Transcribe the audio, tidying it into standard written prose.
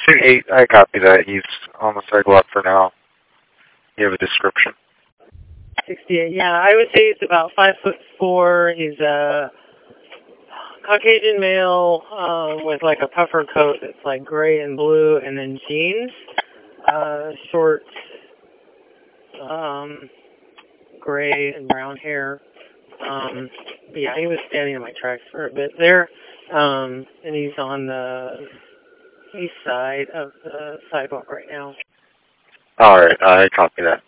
6'8", I copy that. He's on the sidewalk for now. You have a description? 68, yeah. I would say he's about 5'4". He's a Caucasian male with like a puffer coat that's like gray and blue, and then jeans, short, gray and brown hair. But yeah, he was standing in my tracks for a bit there, and he's on the east side of the sidewalk right now. All right, I copy that.